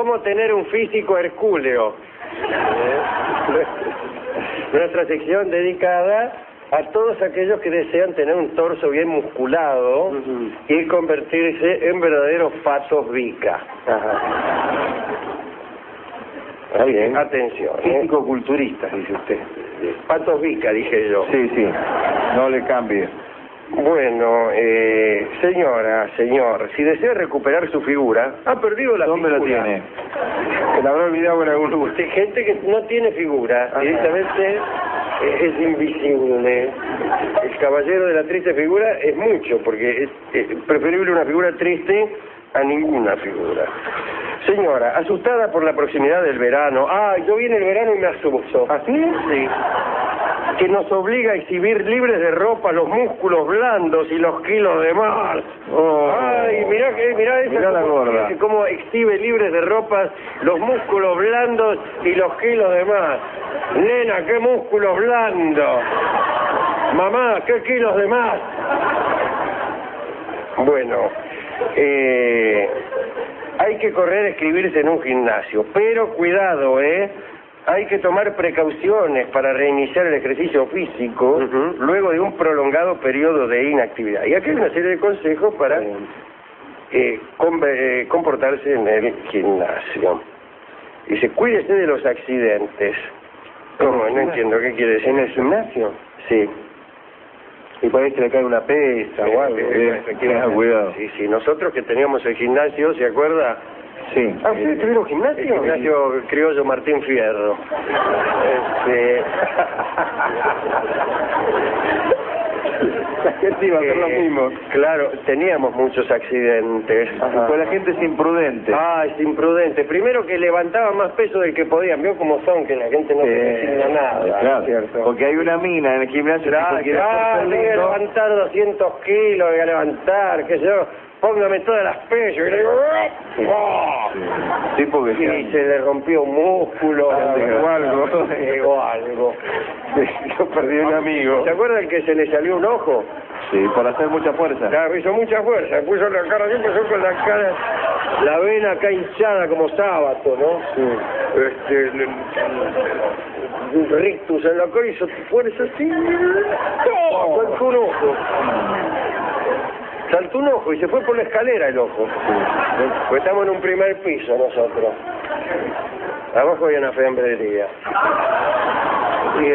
¿Cómo tener un físico hercúleo? Nuestra sección dedicada a todos aquellos que desean tener un torso bien musculado y convertirse en verdaderos patos Vica. Está bien. Atención. Físico-culturistas, dice usted. Patos Vica, dije yo. Sí, sí. No le cambie. Bueno, señora, señor, si desea recuperar su figura, ha perdido la ¿Dónde figura. la tiene? Se la habrá olvidado en algún lugar. Gente que no tiene figura, directamente es invisible. El caballero de la triste figura es mucho, porque es preferible una figura triste a ninguna figura. Señora, asustada por la proximidad del verano. Yo viene el verano y me asusto. ¿Así? Sí. Que nos obliga a exhibir libres de ropa los músculos blandos y los kilos de más. Mirá la gorda. Cómo exhibe libres de ropa los músculos blandos y los kilos de más. Nena, qué músculos blandos. Mamá, qué kilos de más. Bueno, hay que correr a escribirse en un gimnasio, pero cuidado, hay que tomar precauciones para reiniciar el ejercicio físico luego de un prolongado periodo de inactividad. Y aquí hay una serie de consejos para comportarse en el gimnasio. Dice, cuídese de los accidentes. ¿Cómo? No entiendo qué quiere decir. ¿En el gimnasio? Sí. Y por ahí se le cae una pesa o algo. Cuidado. Sí, nosotros que teníamos el gimnasio, ¿se acuerda? Sí. ¿Ustedes tuvieron gimnasio? El gimnasio criollo Martín Fierro. La gente iba a hacer lo mismo. Claro, teníamos muchos accidentes. Pues la gente es imprudente. Es imprudente. Primero que levantaban más peso del que podían. Vio cómo son, que la gente no consigna nada. Claro, ¿cierto? porque hay una mina en el gimnasio que voy a levantar 200 kilos, voy a levantar, qué sé yo. Póngame todas las pesas. Y le digo, sí, porque y se le rompió un músculo o algo. Yo perdí un amigo. ¿Se acuerdan que se le salió un ojo? Sí, por hacer mucha fuerza. Claro, hizo mucha fuerza, puso la cara, siempre empezó con la cara, la vena acá hinchada como sábado, ¿no? Sí. Un rictus en la cara, hizo fuerza así, saltó un ojo. Saltó un ojo y se fue por la escalera el ojo. Pues estamos en un primer piso nosotros. Abajo hay una fiambrería. Y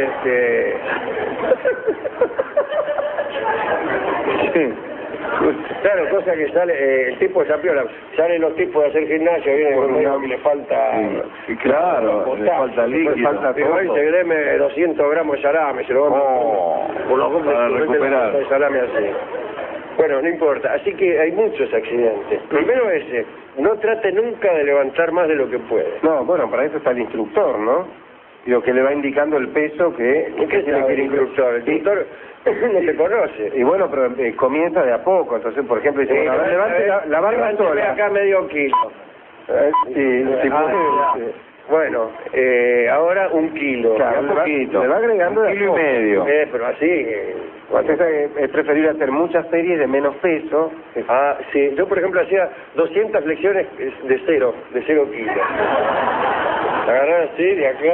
Sí. Claro, cosa que sale, el tipo de piola, salen los tipos de hacer gimnasio, viene con un que le falta... Sí, claro, le falta líquido. Falta todo. Se deme 200 gramos de salame, se lo vamos a... Por los para recuperar. De salame así. Bueno, no importa. Así que hay muchos accidentes. Primero ese, no trate nunca de levantar más de lo que puede. No, bueno, para eso está el instructor, ¿no? Lo que le va indicando el peso que... ¿Qué tiene que ir instructor? El instructor no te conoce. Y bueno, pero comienza de a poco. Entonces, por ejemplo, dice, bueno, levante la barra sola. Acá medio kilo. Sí. Bueno, ahora 1 kilo. Claro, le va agregando 1,5 kilos. Pero así... Es preferible hacer muchas series de menos peso. Sí. Yo, por ejemplo, hacía 200 flexiones de 0 kilos. Agarrar así, de acá.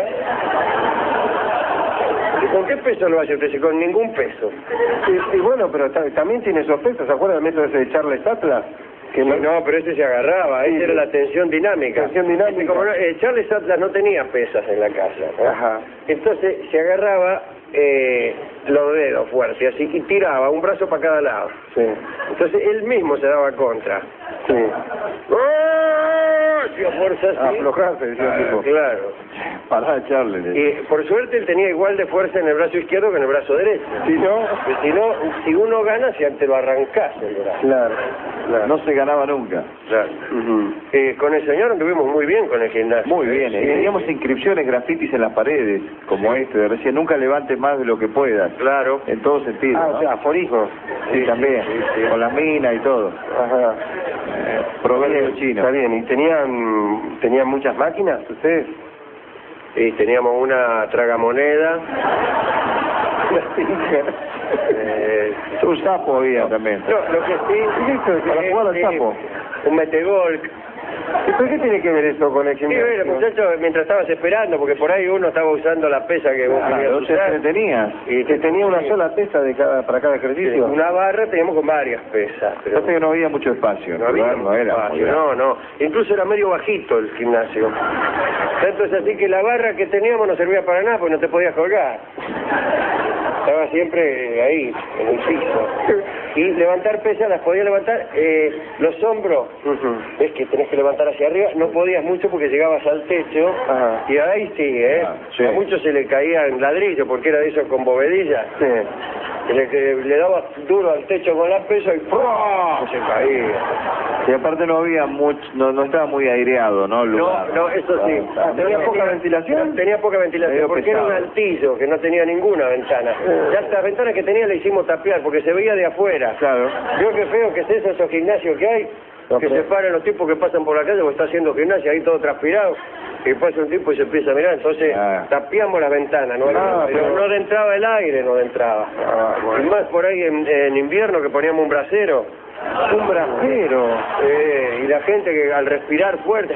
¿Y con qué peso lo hace usted? Con ningún peso. Y bueno, pero también tiene esos pesos. ¿Se acuerda del método ese de Charles Atlas? Que no, pero ese se agarraba, esa era la tensión dinámica. Como Charles Atlas no tenía pesas en la casa, ¿no? Entonces se agarraba los dedos fuertes, así, y tiraba un brazo para cada lado. Sí. Entonces él mismo se daba contra. Sí. Hacía fuerza así. Aflojarse, decía el tipo. Claro. Para Charles. Y por suerte él tenía igual de fuerza en el brazo izquierdo que en el brazo derecho. Si no, si uno gana, si antes lo arrancás el brazo. Claro. No se ganaba nunca. Claro. Con el señor anduvimos muy bien con el gimnasio. Muy bien, teníamos inscripciones, grafitis en las paredes, como de recién, nunca levantes más de lo que puedas. Claro. En todo sentido, ¿no? O sea, aforismos. Sí, también, con las minas y todo. Proverbio chino. Está bien, ¿y tenían muchas máquinas ustedes? Sí, teníamos una tragamoneda. Un sapo había también. No, lo que sí... Para jugar al sapo. Un metegol. ¿Y por qué tiene que ver eso con el Sí, gimnasio? bueno, muchachos, mientras estabas esperando, porque por ahí uno estaba usando la pesa que vos querías Claro, te usar. entretenías. ¿Y que tenía una sola pesa para cada ejercicio? Una barra teníamos con varias pesas, pero Entonces no había mucho espacio. no había no era espacio, muy grande. no. Incluso era medio bajito el gimnasio. Tanto es así que la barra que teníamos no servía para nada porque no te podías colgar. Estaba siempre ahí, en el piso. Y levantar pesas las podía levantar, los hombros, es que tenés que levantar hacia arriba, no podías mucho porque llegabas al techo, Ajá. y ahí sí, Sí. a muchos se le caían ladrillos porque era de esos con bovedillas. Sí. Le daba duro al techo con la pesa y ¡pum! Se caía. Y aparte no había mucho, no estaba muy aireado, ¿no? El lugar. No, eso sí. ¿Tenía poca ventilación? Tenía poca ventilación, Medio porque era un pesado. altillo que no tenía ninguna ventana. Ya las ventanas que tenía le hicimos tapiar porque se veía de afuera. Claro. Veo qué feo que es eso, esos gimnasios que hay, No, que pero- se paran los tipos que pasan por la calle o está haciendo gimnasia ahí todo transpirado, y pasa un tipo y se empieza a mirar, entonces tapiamos las ventanas, ¿no? Pero no entraba el aire, no entraba. Y más por ahí en invierno que poníamos un brasero. Un brasero. Y la gente que al respirar fuerte...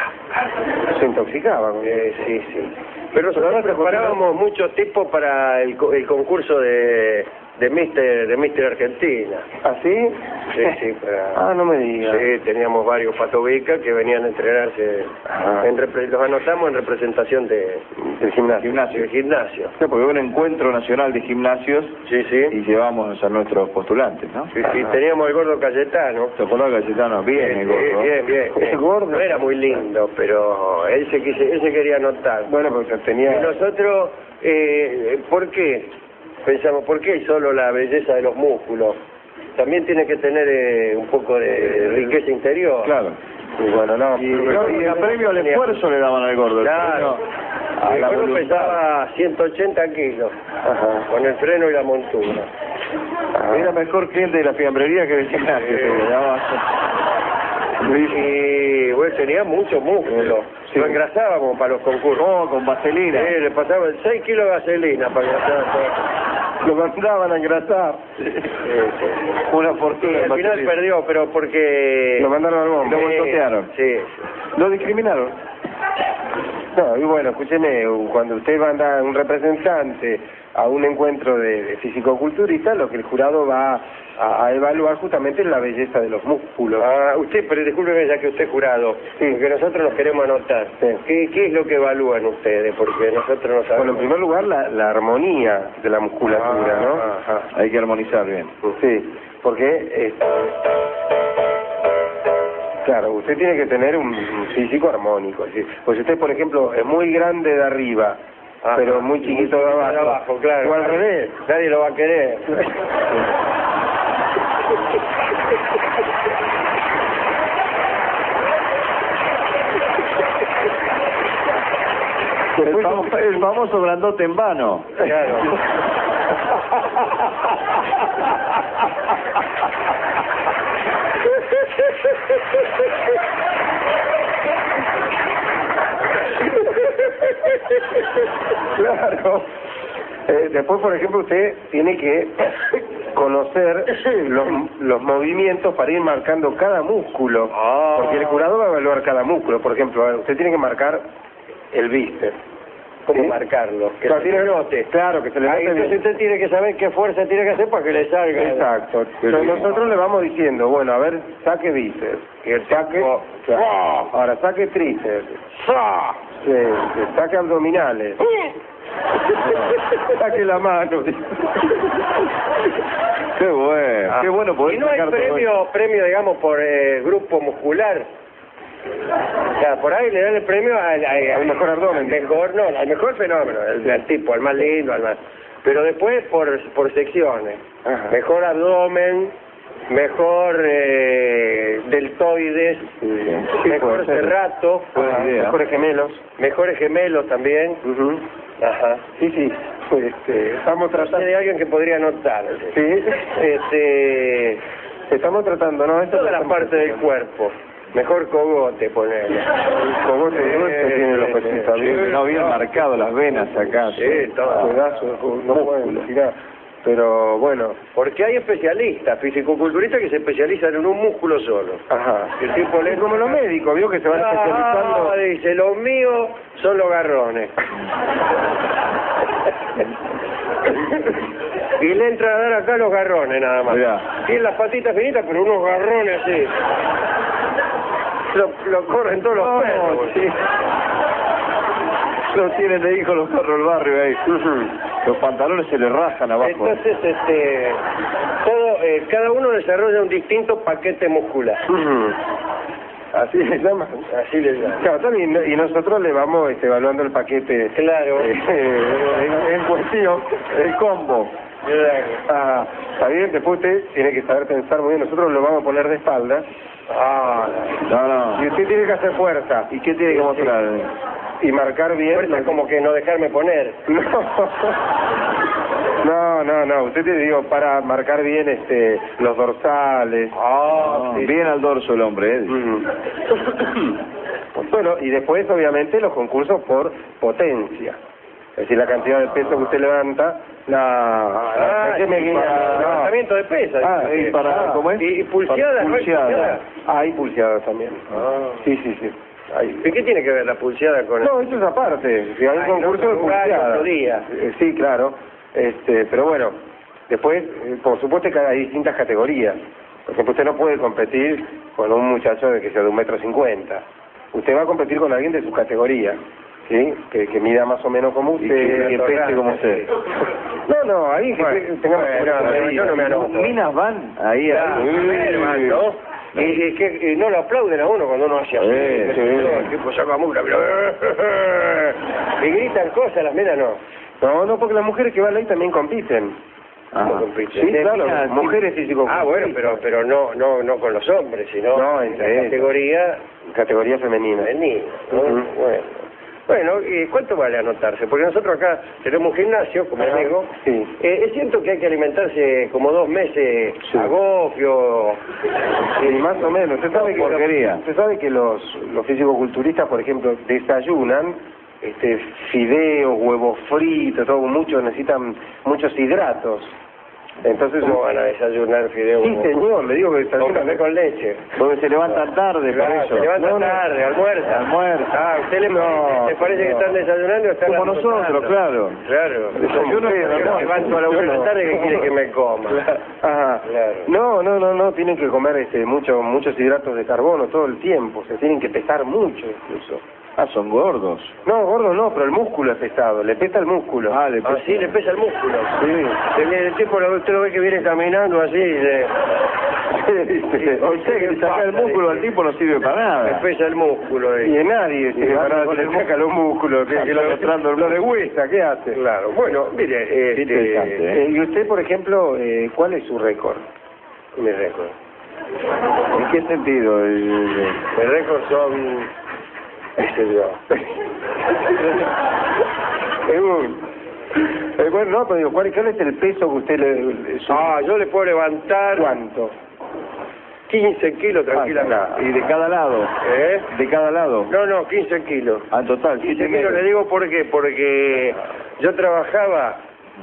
Se intoxicaba. sí. Pero nosotros preparábamos muchos tipos para el concurso de Mister Argentina. ¿Así? Sí, para... Ah, no me digas. Sí, teníamos varios patobicas que venían a entrenarse. Ajá. Los anotamos en representación Del gimnasio. del gimnasio. Sí, porque hubo un encuentro nacional de gimnasios Sí. y llevamos a nuestros postulantes, ¿no? Sí, teníamos el gordo Cayetano. ¿Te acordás, Cayetano? Bien, el gordo. Bien. El gordo. No era muy lindo, pero él se quería anotar. Bueno, porque Y tenía... nosotros, ¿por qué? Pensamos, ¿por qué solo la belleza de los músculos? También tiene que tener un poco de riqueza interior. Claro. Y bueno, no. Y el premio al esfuerzo le daban al gordo. Claro. A El la gordo voluntad. pesaba 180 kilos, Ajá. con el freno y la montura. Era mejor cliente de la fiambrería que del gimnasio. Sí. se llamaba. Y bueno, tenía mucho músculo. Sí. Lo engrasábamos para los concursos. Oh, con vaselina. Le pasaban 6 kilos de vaselina para engrasar todo. Lo mandaban a engrasar. Una Y fortuna. al final perdió, pero porque... Lo mandaron al bombo. Lo boicotearon. Sí. ¿Lo discriminaron? No, y bueno, escúcheme, cuando usted manda un representante a un encuentro de fisicoculturista, lo que el jurado va a evaluar justamente es la belleza de los músculos. Usted, pero discúlpeme ya que usted es jurado, porque nosotros nos queremos anotar. Sí. ¿Qué es lo que evalúan ustedes? Porque nosotros no sabemos. Bueno, en primer lugar, la armonía de la musculatura, ¿no? Ajá. Hay que armonizar bien. Sí, porque... Claro, usted tiene que tener un físico armónico. ¿Sí? Pues usted, por ejemplo, es muy grande de arriba, Ajá. pero muy chiquito de abajo. Claro. O al revés. Nadie lo va a querer. El famoso grandote en vano. Claro. Claro. Después, por ejemplo, usted tiene que conocer los movimientos para ir marcando cada músculo. Porque el jurado va a evaluar cada músculo. Por ejemplo, usted tiene que marcar el bíceps. ¿Cómo ¿Sí? marcarlo? Que Claro, se le note. Claro, que se le Ahí note entonces bien. usted tiene que saber qué fuerza tiene que hacer para que le salga. Exacto. Entonces nosotros le vamos diciendo, bueno, a ver, saque bíceps. Y el Saque... tipo, Claro. Ahora, saque tríceps. ¡sa! Sí, saque abdominales. Saque la mano. Qué bueno. Qué bueno poder Y no hay sacar todo eso. premio, digamos, por grupo muscular. O sea, por ahí le dan el premio al mejor abdomen. Al mejor fenómeno, al tipo, al más lindo, al más... Pero después por secciones. Ajá. Mejor abdomen, mejor deltoides, Sí, mejor puede ser. cerrato, Buena idea. Mejores gemelos. mejores gemelos también. Ujú. Ajá. Sí. Estamos Sé tratando... de alguien que podría anotar. Sí. Estamos tratando, ¿no? Esto Toda la estamos parte del tratando. cuerpo. Mejor cogote, ponele. El cogote grueso tiene los pesitos Sí, no bien marcado las venas acá. Sí, todo. Pedazos, no pueden tirar. pero bueno. Porque hay especialistas, fisicoculturistas que se especializan en un músculo solo. Ajá. El tipo Es como los médicos, vio que se van especializando. Dice, los míos son los garrones. Y le entra a dar acá los garrones nada más. Mirá. Tienen las patitas finitas, pero unos garrones así. Lo corren todos los perros. Sí. Lo tienen de hijo los perros del barrio ahí. Los pantalones se le rajan abajo. Entonces, cada uno desarrolla un distinto paquete muscular. Así le llaman. Así le llaman. Claro, también, y nosotros le vamos evaluando el paquete. Claro. En cuestión, el combo. Ah, está bien, después usted tiene que saber pensar muy bien. Nosotros lo vamos a poner de espaldas. No. Y usted tiene que hacer fuerza. ¿Y qué tiene que mostrar? Y marcar bien. Fuerza como que no dejarme poner. No. Usted te digo para marcar bien los dorsales. Sí. Bien al dorso el hombre, Bueno, y después obviamente los concursos por potencia. Es decir, la cantidad de peso que usted levanta, levantamiento de pesas. ¿cómo es? Y pulseadas, ¿no hay pulseadas? Hay pulseadas también. Sí. ¿Y qué tiene que ver la pulseada con No, eso es aparte. Si hay un concurso de pulseadas. Sí, claro. Pero bueno, después, por supuesto que hay distintas categorías. Por ejemplo, usted no puede competir con un muchacho que sea de 1,50 m. Usted va a competir con alguien de su categoría. ¿Sí? Que mida más o menos como usted, que pese como usted. No, ahí que tenga yo no me anoto. Minas van ahí. ¿No? Y que no lo aplauden a uno cuando uno hace así. El tipo saca mula, y gritan cosas, las minas no. No, porque las mujeres que van ahí también compiten. ¿Cómo compiten? Sí, claro, mujeres físico-culturistas. Pero no con los hombres, sino en la categoría femenina. Bueno, ¿cuánto vale anotarse? Porque nosotros acá tenemos un gimnasio, como digo. Sí. Es cierto que hay que alimentarse como 2 meses a gofio. Más o menos. Usted sabe que los fisicoculturistas, por ejemplo, desayunan fideos, huevos fritos, todo mucho, necesitan muchos hidratos. Entonces, ¿cómo van a desayunar fideos? Sí, señor, le digo que desayunan café con leche. Porque se levantan tarde, por eso. Se levantan tarde, almuerzan. Ah, ¿usted le parece que están desayunando o están como nosotros, claro. Claro. Desayuno y me levanto a la 1 de la tarde, ¿qué quiere que me coma? Ajá. Claro. No, tienen que comer muchos hidratos de carbono todo el tiempo, se tienen que pesar mucho incluso. Son gordos. No, gordos no, pero el músculo es pesado, le pesa el músculo. Sí, le pesa el músculo. Sí. El tipo, usted lo ve que viene caminando así, Usted que le saca el músculo al tipo no sirve para nada. Le pesa el músculo. Y nadie sirve para nada, le saca los músculos, que lo de huesa, ¿qué hace? Claro, bueno, mire, y usted, por ejemplo, ¿cuál es su récord? Mi récord. ¿En qué sentido? Mi récord son... Bueno, pero digo, ¿cuál es el peso que usted le yo le puedo levantar... ¿Cuánto? 15 kilos tranquilamente. ¿Y de cada lado? ¿De cada lado? No, 15 kilos. En total, 15 kilos. Le digo ¿por qué? Porque yo trabajaba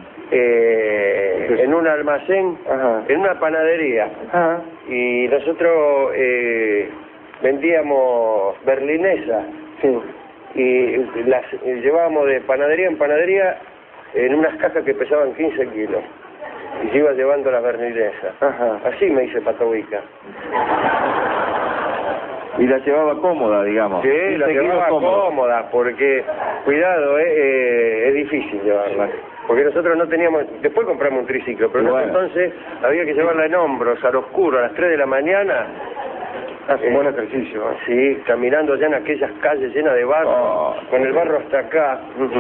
en un almacén, en una panadería. Y nosotros vendíamos berlinesa. Sí. Y las llevábamos de panadería en panadería en unas cajas que pesaban 15 kilos. Y se iba llevando las berlinesas. Así me hice patobica. Y la llevaba cómoda, digamos. Sí, la llevaba cómoda, porque, cuidado, es difícil llevarla. Porque nosotros no teníamos... Después compramos un triciclo, pero entonces había que llevarla en hombros, al oscuro, a las 3 de la mañana. Hace un buen ejercicio. Sí, caminando ya en aquellas calles llenas de barro, con el barro hasta acá,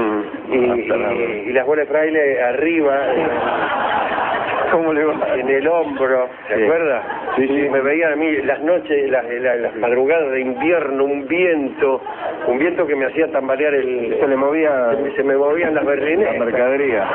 y las bolas de fraile arriba, ¿cómo le va? en el hombro, ¿se acuerda? Sí. Me veían a mí las noches, las madrugadas de invierno, un viento que me hacía tambalear se me movían las berlinesas. La mercadería.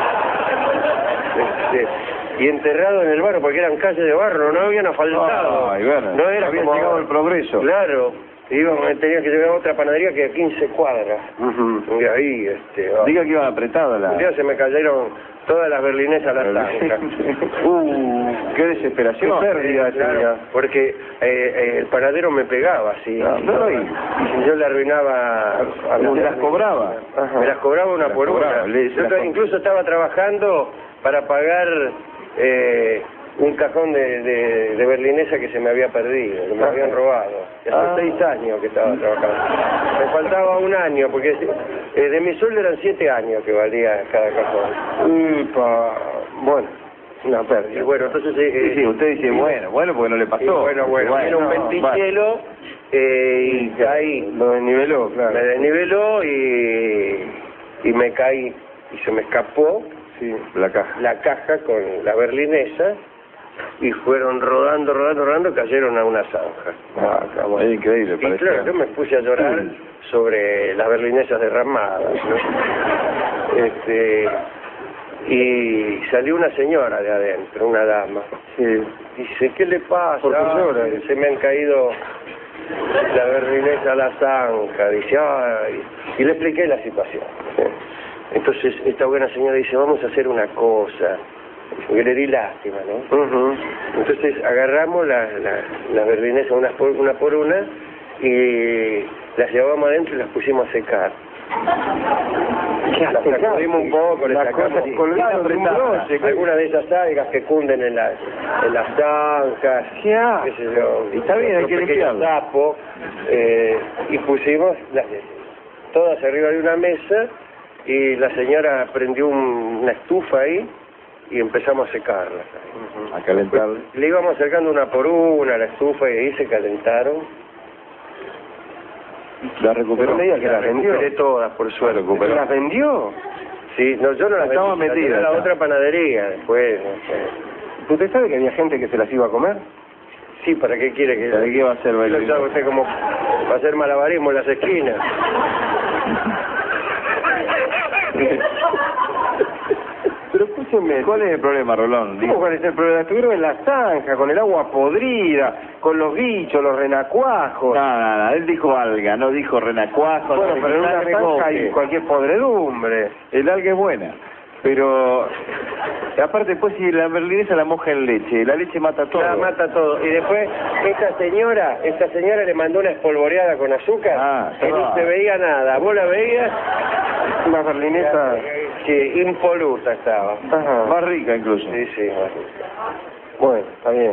Y enterrado en el barro, porque eran calles de barro, no habían asfaltado. No era había como llegado el progreso. Claro, Tenía que llegar a otra panadería que a 15 cuadras. Y ahí, Diga que iban apretadas un día se me cayeron todas las berlinesas a la zanja. Qué desesperación. Qué pérdida, Claro, porque el panadero me pegaba, sí. Y yo le arruinaba... ¿Se las cobraba? Me las cobraba una por una. Yo incluso estaba trabajando para pagar un cajón de berlinesa que se me había perdido, que me habían robado. Hace 6 años que estaba trabajando. Me faltaba un año, porque de mi sueldo eran 7 años que valía cada cajón. Bueno, una pérdida. Y bueno, entonces... sí, usted dice, bueno, porque no le pasó. Bueno, era un ventichelo y caí. Lo desniveló, claro. Me desniveló y me caí. Y se me escapó la caja con la berlinesa y fueron rodando, cayeron a una zanja. Es increíble, y claro, yo me puse a llorar sobre las berlinesas derramadas, ¿no? Y salió una señora de adentro, una dama. Dice, ¿qué le pasa? ¿Por qué llora? Se me han caído la berlinesa a la zanja. Dice, ay. Y le expliqué la situación. Entonces esta buena señora dice, vamos a hacer una cosa. Porque le di lástima, ¿no? Entonces agarramos las berlinesas una por una y las llevamos adentro y las pusimos a secar. Las sacudimos un poco, le sacamos algunas de esas algas que cunden en las zanjas, qué sé yo, está bien, hay que limpiarlo. Sapo, y pusimos todas arriba de una mesa y la señora prendió una estufa ahí y empezamos a secarlas. A calentar. Le íbamos acercando una por una a la estufa y ahí se calentaron. ¿La recuperó? No me diga que las vendió. Recuperé todas, por suerte. ¿Las vendió? Sí, no, yo no las Estaba vendí, metida a la acá. otra panadería después. No sé. ¿Usted sabe que había gente que se las iba a comer? Sí, ¿para qué quiere que...? ¿Para qué va a hacer bailarín? ¿Sabe usted cómo va a hacer malabarismo en las esquinas? Pero escúcheme, ¿Cuál es el problema, Rolón? ¿cómo cuál es el problema? Estuvieron en la zanja, con el agua podrida, con los bichos, los renacuajos. No, él dijo alga, no dijo renacuajo. Bueno, no pero en una dijo zanja hay cualquier podredumbre. El alga es buena, pero aparte después si la berlinesa la moja en leche, la leche mata todo. La mata todo. Y después, esta señora le mandó una espolvoreada con azúcar que no se veía nada. ¿Vos la veías? Una berlinesa... Sí, impoluta estaba. Ajá. Más rica incluso. Sí, más rica. Bueno, está bien.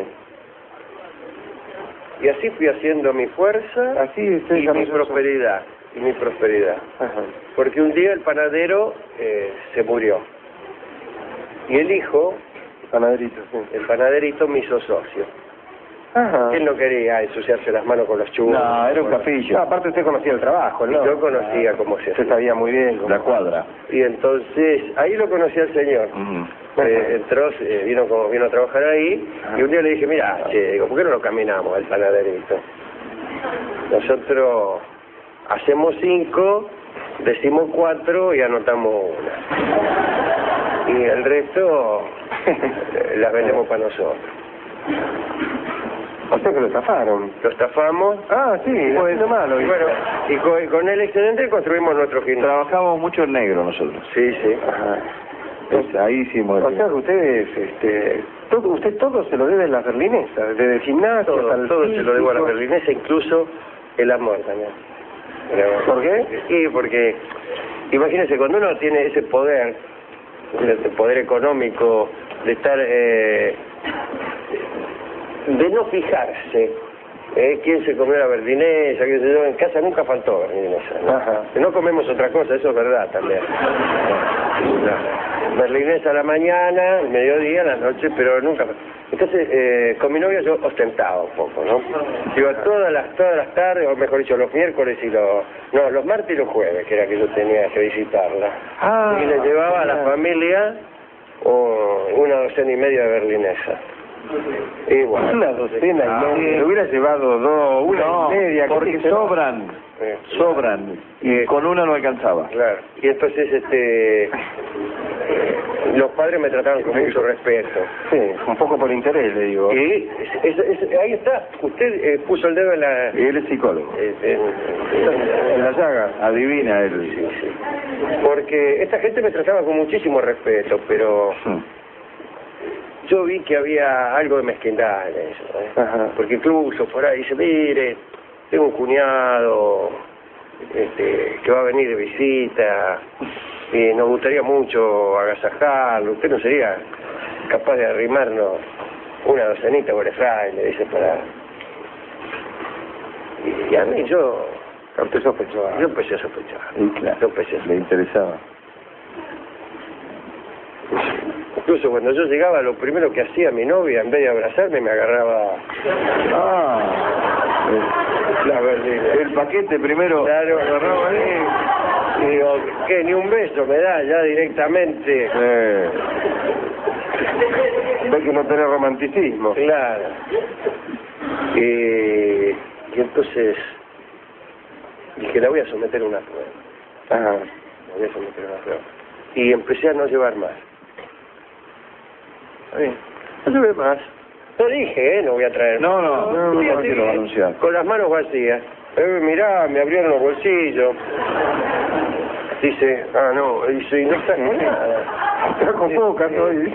Y así fui haciendo mi fuerza Así usted y mi prosperidad. Ajá. Porque un día el panadero se murió. Y el hijo, Panaderito, sí. el panaderito, me hizo socio. Ajá. Él no quería ensuciarse las manos con los churros. No, era un capillo. No, aparte usted conocía el trabajo, ¿no? Yo conocía cómo se Usted hacía. sabía muy bien cómo... La cuadra. Y entonces, ahí lo conocí al señor. Entró, vino a trabajar ahí, y un día le dije, mira, digo, ¿por qué no lo caminamos al panaderito? Nosotros hacemos 5, decimos 4 y anotamos 1. Y el resto las vendemos para nosotros. O sea que lo estafaron. Lo estafamos. Ah, sí, Pues, no malo. y bueno, y con el excedente construimos nuestro gimnasio. Trabajamos mucho en negro nosotros. Sí. Ajá. Ahí hicimos O sea que ustedes, usted todo se lo debe a las berlinesas, desde el gimnasio hasta el Todo se lo debo a la físico. berlinesa, incluso el amor también. ¿Por qué? Sí, porque imagínense, cuando uno tiene ese poder económico de estar, de no fijarse quién se comió la berlinesa, qué sé yo, en casa nunca faltó berlinesa, ¿no? Ajá. No comemos otra cosa, eso es verdad también. Berlinesa a la mañana, al mediodía, a la noche, pero nunca... Entonces, con mi novia yo ostentaba un poco, ¿no? Iba todas las tardes, o mejor dicho, los miércoles y los martes y los jueves, que era que yo tenía que visitarla. Y le llevaba a la familia una docena y media de berlinesa. Igual. Una docena y media. Le hubiera llevado una y media. Porque sobran. Sobran. Y con una no alcanzaba. Claro. Y entonces, Los padres me trataban con mucho respeto. Sí, un poco por interés, le digo. Y ahí está, usted puso el dedo en la... Él es psicólogo. En la llaga. Adivina él. Sí, sí. Porque esta gente me trataba con muchísimo respeto, pero yo vi que había algo de mezquindad en eso, ¿eh? Ajá. Porque incluso por ahí dice, mire, tengo un cuñado que va a venir de visita y nos gustaría mucho agasajarlo. Usted no sería capaz de arrimarnos una docenita por el fraile, dice, para... Y a mí yo empecé a sospechar. Yo empecé a sospechar. Y claro, Yo empecé a sospechar. le interesaba. Incluso cuando yo llegaba, lo primero que hacía mi novia, en vez de abrazarme, me agarraba la berlina. El paquete primero. Claro, agarraba ahí. Y digo, ¿qué? Ni un beso me da ya directamente. Ve que no tenés romanticismo. Claro. Y entonces dije, la voy a someter a una prueba. Ajá. La voy a someter a una prueba. Y empecé a no llevar más. Está bien. No llevé más. No dije, no voy a traer. No Fui así, quiero anunciar. con las manos vacías. Mirá, me abrieron los bolsillos. Dice, no, dice, y no está con nada. Está con poca, ¿no?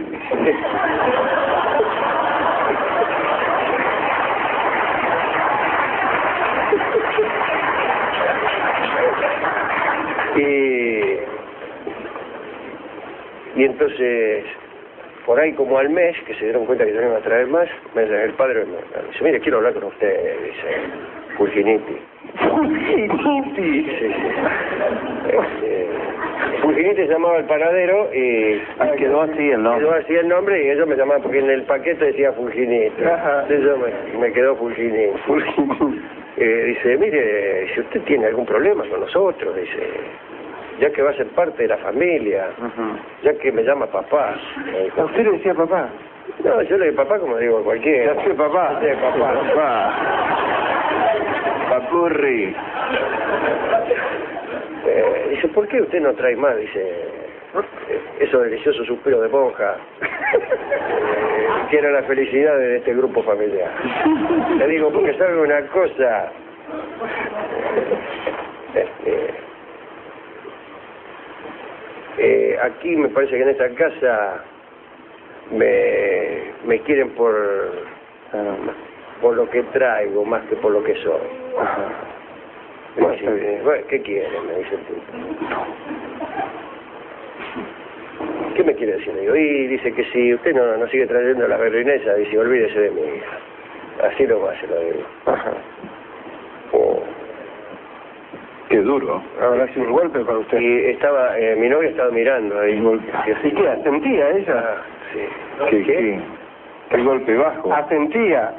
Y entonces, por ahí como al mes, que se dieron cuenta que yo no iba a traer más, el padre me dice, mire, quiero hablar con usted, dice, Fulginiti. Fulginiti. Sí. Fulginiti se llamaba el panadero y... Quedó así el nombre. Quedó así el nombre y ellos me llamaban, porque en el paquete decía Fulginiti. Ajá. Entonces me quedó Fulginiti. Dice, mire, si usted tiene algún problema con nosotros, dice, ya que va a ser parte de la familia, ya que me llama papá. ¿A usted le decía papá? No, yo le digo papá como digo a cualquiera. Ya sé, papá. Ya sé, papá. Papurri. Dice, ¿por qué usted no trae más? Dice, esos deliciosos suspiros de monja, que era la felicidad de este grupo familiar. Le digo, porque sabe una cosa, aquí me parece que en esta casa me quieren por lo que traigo más que por lo que soy. Bueno, ¿qué quiere? Me dice el tipo. ¿Qué me quiere decir? Le digo, y dice que si usted no sigue trayendo la berlinesa, dice, olvídese de mi hija. Así lo va, se lo digo. Qué duro. Ahora sí, un golpe para usted. Y estaba, mi novia estaba mirando ahí. ¿Y qué? ¿Asentía ella? Sí. ¿Qué golpe bajo? ¿Asentía?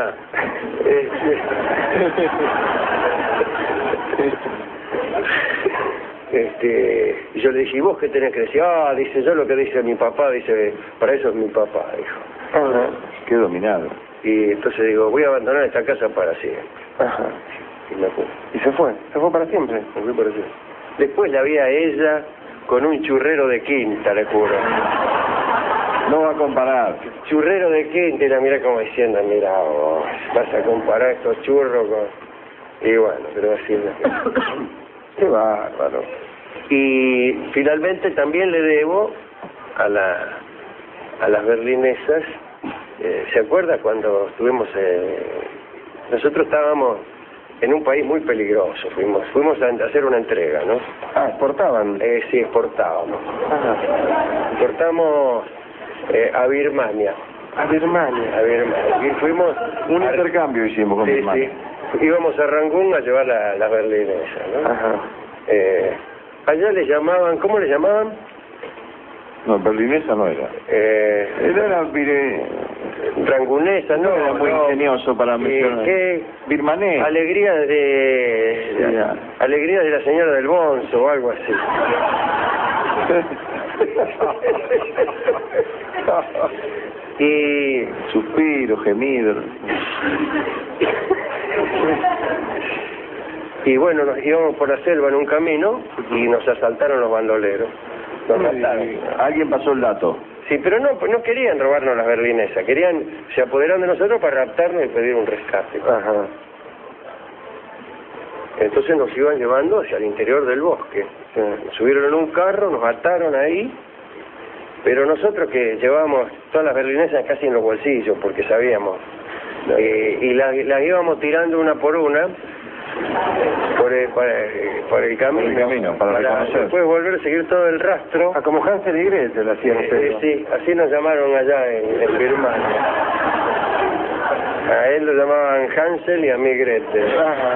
Y yo le dije, ¿y vos qué tenés que decir? Dice, yo lo que dice mi papá, dice, para eso es mi papá, dijo. Qué dominado. Y entonces digo, voy a abandonar esta casa para siempre. Ajá. Y me fui. ¿Y se fue? ¿Se fue para siempre? Me fui para siempre. Después la vi a ella con un churrero de quinta, le juro. No va a comparar. Churrero de quinta, y la mira como diciendo, mira vos, vas a comparar estos churros con... Y bueno, pero así es. Qué bárbaro. Y finalmente también le debo a las berlinesas, ¿se acuerda cuando estuvimos nosotros estábamos en un país muy peligroso, fuimos a hacer una entrega, ¿no? ¿Exportaban? Sí, exportábamos. Ajá. Exportamos a Birmania. A Birmania. Y fuimos... Un intercambio hicimos con mi hermano. Sí. Íbamos a Rangún a llevar las berlinesas, ¿no? Ajá. Allá le llamaban, ¿cómo le llamaban? No, berlinesa no era. Era Rangunesa, ¿no? Era muy ingenioso para mencionar. ¿Qué? Birmanés. Alegría de la señora del Bonzo o algo así. Y suspiro, gemido. Y bueno, nos íbamos por la selva en un camino y nos asaltaron los bandoleros. Nos mataron. Alguien pasó el dato. Sí, pero no querían robarnos las berlinesas, se apoderaron de nosotros para raptarnos y pedir un rescate. Ajá. Entonces nos iban llevando hacia el interior del bosque. Nos subieron en un carro, nos ataron ahí, pero nosotros que llevábamos todas las berlinesas casi en los bolsillos, porque sabíamos, y las íbamos tirando una por una por el camino, para reconocer. Después volver a seguir todo el rastro. Como Hansel y Gretel hacían ustedes. Sí, así nos llamaron allá en Birmania. A él lo llamaban Hansel y a mí Gretel.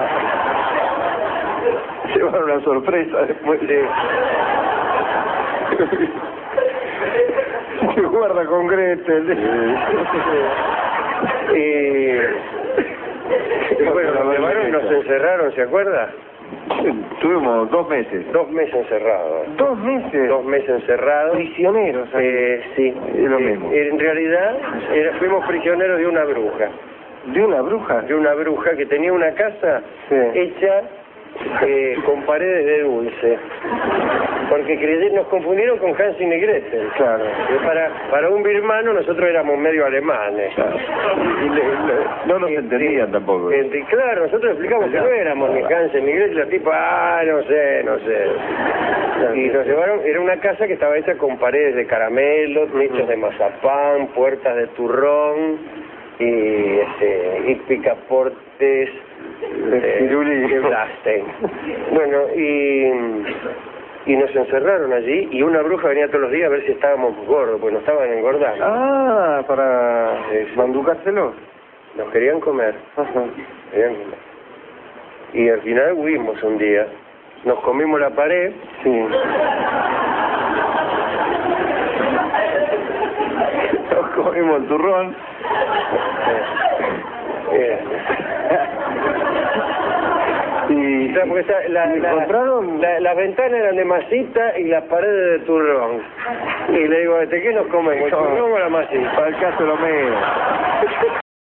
Llevaron una sorpresa después. Se guarda con Gretel. Y bueno, nos llevaron y nos encerraron, ¿se acuerda? Tuvimos 2 meses. 2 meses encerrados. 2 meses. 2 meses encerrados. Prisioneros. Sí. Es lo mismo. En realidad, fuimos prisioneros de una bruja. ¿De una bruja? De una bruja que tenía una casa hecha con paredes de dulce. Porque nos confundieron con Hansel y Gretel. Claro. Para un birmano nosotros éramos medio alemanes. Claro. No nos entendían tampoco. Claro, nosotros explicamos que no éramos ni Hansel ni Gretel, la tipa, no sé. Y nos llevaron, era una casa que estaba hecha con paredes de caramelo, techos de mazapán, puertas de turrón y picaportes de Blastein. Bueno, y nos encerraron allí y una bruja venía todos los días a ver si estábamos gordos, porque nos estaban engordando. Para manducárselos. Nos querían comer. Querían comer. Y al final huimos un día. Nos comimos la pared. Sí. Nos comimos el turrón. Y porque las ventanas eran de masita y las paredes de turrón. Y le digo, ¿de qué nos comemos? ¿El turrón o la masita? Para el caso lo mío.